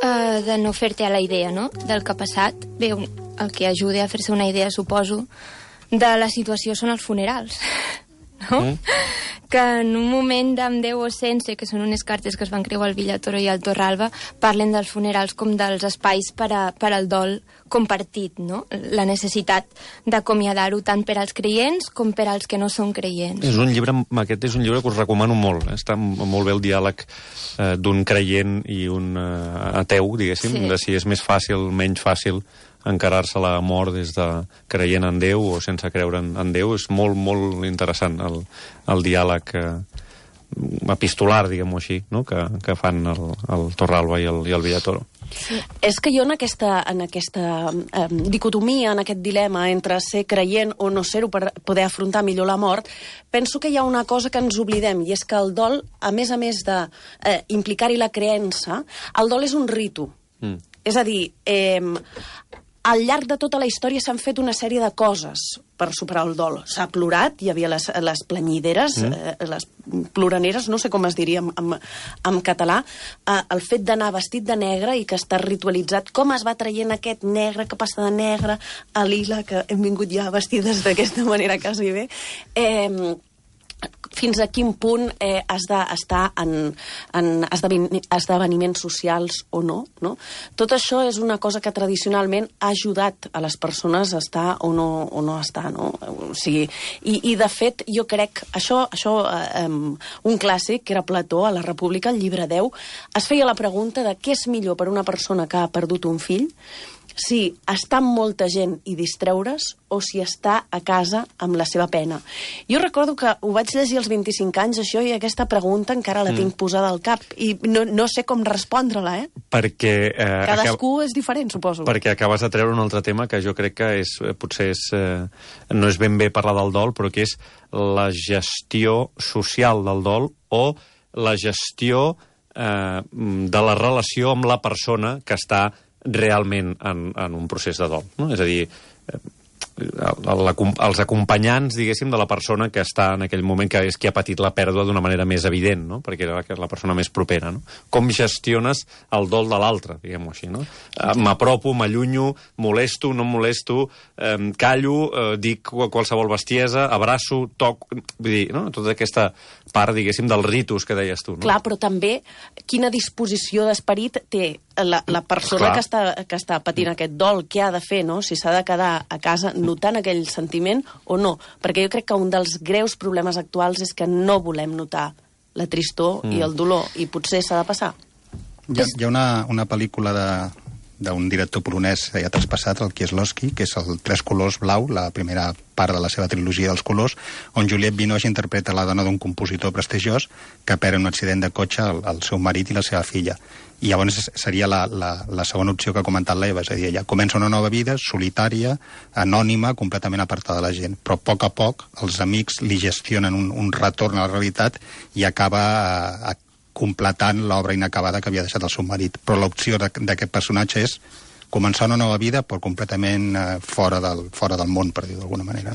de no fer-te a la idea, no?, del que ha passat. Bé, el que ajuda a fer-se una idea, suposo, de la situació són els funerals, no? Que en un moment d'Amb Déu o sense, que són unes cartes que es van creuar al Villatoro i al Torralba, parlen dels funerals com dels espais per al dol compartit, no? La necessitat d'acomiadar-ho tant per als creients com per als que no són creients. Aquest és un llibre que us recomano molt. Està molt bé el diàleg d'un creient i un ateu, diguéssim, de si és més fàcil, menys fàcil encarar-se a la mort des de creient en Déu o sense creure en Déu. És molt, molt interessant el diàleg epistolar, diguem-ho així, no?, que fan el Torralba i el Villatoro. Sí. És que jo en aquesta dicotomia, en aquest dilema entre ser creient o no ser-ho per poder afrontar millor la mort, penso que hi ha una cosa que ens oblidem, i és que el dol, a més d'implicar-hi la creença, el dol és un ritu. És a dir, al llarg de tota la història s'han fet una sèrie de coses per superar el dol. S'ha plorat, hi havia les planyideres, les ploraneres, no sé com es diria en català, el fet d'anar vestit de negre i que està ritualitzat, com es va traient aquest negre que passa de negre a lila, que hem vingut ja vestides d'aquesta manera quasi bé, fins a quin punt has d'estar en esdeveniments socials o no, no? Tot això és una cosa que tradicionalment ha ajudat a les persones a estar o no estar, no? O sigui, i de fet, jo crec, un clàssic, que era Plató, a la República, el llibre 10, es feia la pregunta de què és millor per una persona que ha perdut un fill, si estar amb molta gent i distreure's o si estar a casa amb la seva pena. Jo recordo que ho vaig llegir als 25 anys, això, i aquesta pregunta encara la tinc posada al cap i no sé com respondre-la, Perquè... cadascú és diferent, suposo. Perquè acabes de treure un altre tema que jo crec que no és ben bé parlar del dol, però que és la gestió social del dol o la gestió de la relació amb la persona que està realment en un procés de dol, no? És a dir, els acompanyants, diguéssim, de la persona que està en aquell moment, que és qui ha patit la pèrdua d'una manera més evident, no?, perquè era la persona més propera, no? Com gestiones el dol de l'altre, diguem-ho així, no? M'apropo, m'allunyo, molesto, no molesto, callo, dic qualsevol bestiesa, abraço, toc... Vull dir, no?, tota aquesta part, diguéssim, dels ritus que deies tu, no? Clar, però també quina disposició d'esperit té la persona que està patint aquest dol, què ha de fer, no?, si s'ha de quedar a casa notant aquell sentiment o no, perquè jo crec que un dels greus problemes actuals és que no volem notar la tristor i el dolor, i potser s'ha de passar. Hi ha una pel·lícula d'un director polonès ja traspassat, el Kieslowski, que és el Tres colors blau, la primera part de la seva trilogia dels colors, on Juliette Binoche interpreta la dona d'un compositor prestigiós que perd en un accident de cotxe el seu marit i la seva filla. I llavors seria la segona opció que ha comentat l'Eva, és a dir, ella comença una nova vida solitària, anònima, completament apartada de la gent, però a poc els amics li gestionen un retorn a la realitat i acaba completant l'obra inacabada que havia deixat el seu marit. Però l'opció d'aquest personatge és començar una nova vida però completament fora del món, per dir-ho d'alguna manera.